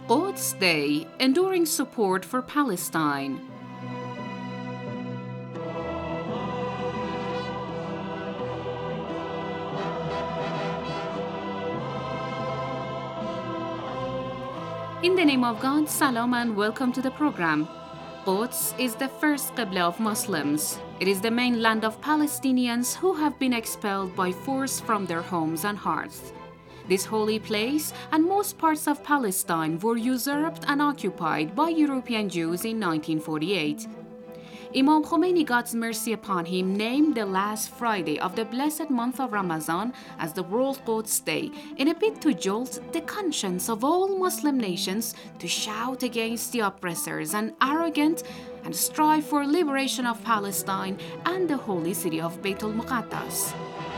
Quds Day, enduring support for Palestine. In the name of God, Salam and welcome to the program. Quds is the first Qibla of Muslims. It is the main land of Palestinians who have been expelled by force from their homes and hearths. This holy place and most parts of Palestine were usurped and occupied by European Jews in 1948. Imam Khomeini, God's mercy upon him, named the last Friday of the blessed month of Ramadan as the World Quds Day in a bid to jolt the conscience of all Muslim nations to shout against the oppressors and arrogant and strive for liberation of Palestine and the holy city of Beitul Muqaddas.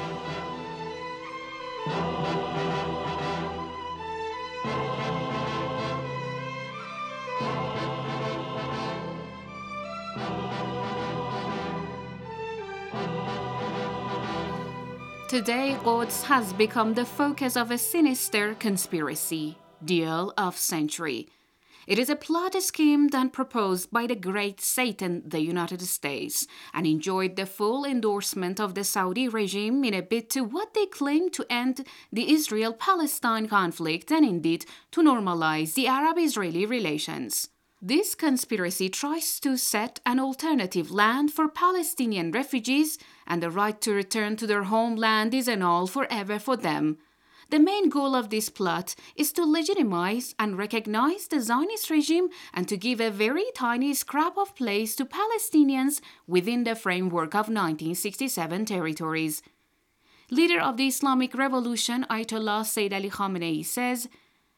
Today, Quds has become the focus of a sinister conspiracy, deal of century. It is a plot schemed and proposed by the great Satan, the United States, and enjoyed the full endorsement of the Saudi regime in a bid to what they claim to end the Israel-Palestine conflict and indeed to normalize the Arab-Israeli relations. This conspiracy tries to set an alternative land for Palestinian refugees, and the right to return to their homeland is annulled forever for them. The main goal of this plot is to legitimize and recognize the Zionist regime and to give a very tiny scrap of place to Palestinians within the framework of 1967 territories. Leader of the Islamic Revolution, Ayatollah Sayyid Ali Khamenei, says,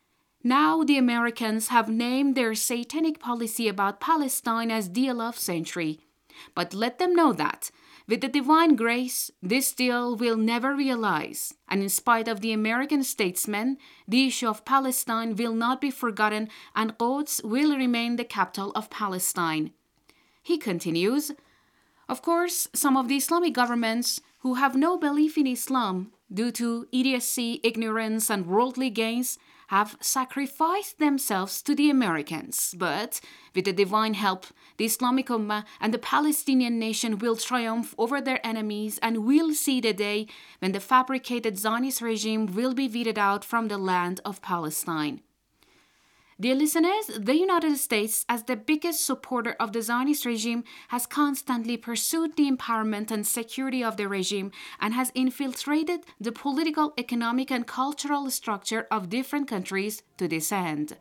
"Now the Americans have named their satanic policy about Palestine as deal of century. But let them know that, with the divine grace, this deal will never realize, and in spite of the American statesmen, the issue of Palestine will not be forgotten and Quds will remain the capital of Palestine." He continues, "Of course, some of the Islamic governments who have no belief in Islam due to idiocy, ignorance, and worldly gains have sacrificed themselves to the Americans. But with the divine help, the Islamic Ummah and the Palestinian nation will triumph over their enemies and will see the day when the fabricated Zionist regime will be weeded out from the land of Palestine." Dear listeners, the United States, as the biggest supporter of the Zionist regime, has constantly pursued the empowerment and security of the regime and has infiltrated the political, economic, and cultural structure of different countries to this end.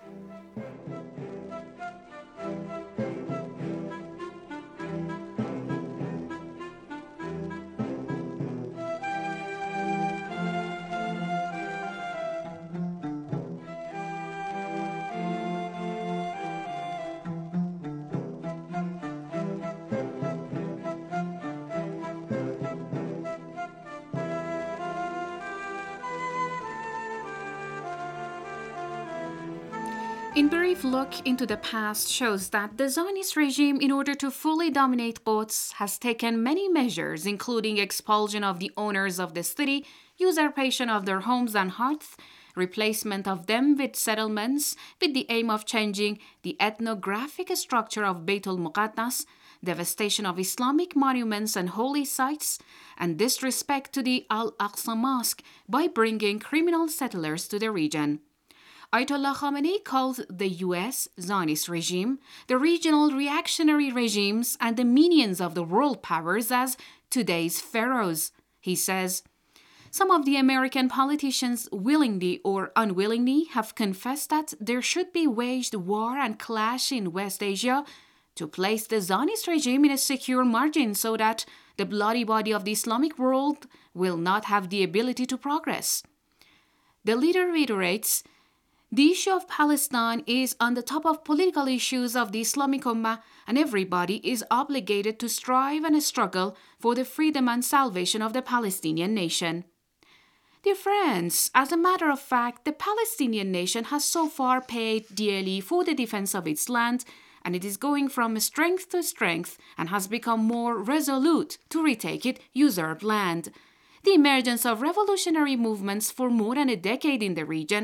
In brief look into the past shows that the Zionist regime, in order to fully dominate Quds, has taken many measures, including expulsion of the owners of the city, usurpation of their homes and hearths, replacement of them with settlements with the aim of changing the ethnographic structure of Beitul Muqaddas, devastation of Islamic monuments and holy sites, and disrespect to the Al-Aqsa Mosque by bringing criminal settlers to the region. Ayatollah Khamenei called the US Zionist regime, the regional reactionary regimes, and the minions of the world powers as today's pharaohs. He says, "Some of the American politicians willingly or unwillingly have confessed that there should be waged war and clash in West Asia to place the Zionist regime in a secure margin so that the bloody body of the Islamic world will not have the ability to progress." The leader reiterates, "The issue of Palestine is on the top of political issues of the Islamic Ummah, and everybody is obligated to strive and struggle for the freedom and salvation of the Palestinian nation." Dear friends, as a matter of fact, the Palestinian nation has so far paid dearly for the defense of its land, and it is going from strength to strength and has become more resolute to retake its usurped land. The emergence of revolutionary movements for more than a decade in the region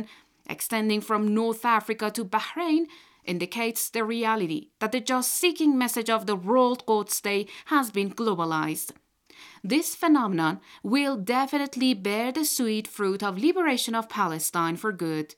extending from North Africa to Bahrain, indicates the reality that the just-seeking message of the World Quds Day has been globalized. This phenomenon will definitely bear the sweet fruit of liberation of Palestine for good.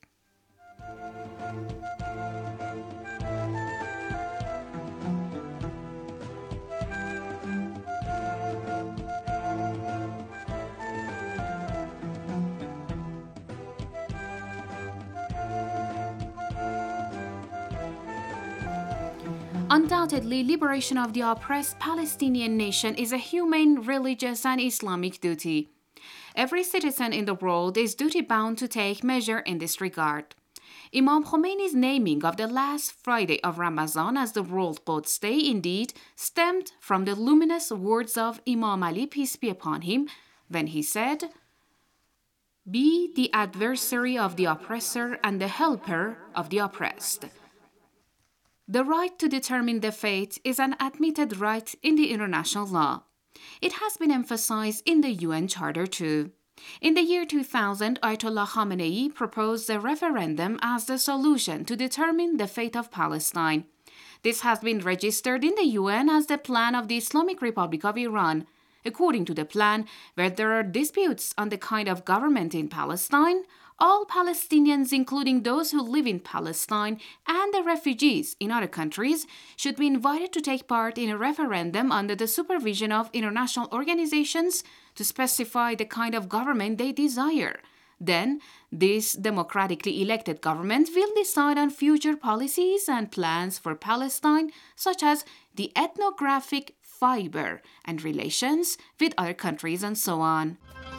Undoubtedly, liberation of the oppressed Palestinian nation is a humane, religious, and Islamic duty. Every citizen in the world is duty-bound to take measure in this regard. Imam Khomeini's naming of the last Friday of Ramadan as the World Quds Day indeed stemmed from the luminous words of Imam Ali, peace be upon him, when he said, "Be the adversary of the oppressor and the helper of the oppressed." The right to determine the fate is an admitted right in the international law. It has been emphasized in the UN Charter too. In the year 2000, Ayatollah Khamenei proposed a referendum as the solution to determine the fate of Palestine. This has been registered in the UN as the plan of the Islamic Republic of Iran. According to the plan, where there are disputes on the kind of government in Palestine, all Palestinians, including those who live in Palestine and the refugees in other countries, should be invited to take part in a referendum under the supervision of international organizations to specify the kind of government they desire. Then, this democratically elected government will decide on future policies and plans for Palestine, such as the ethnographic fiber and relations with other countries and so on.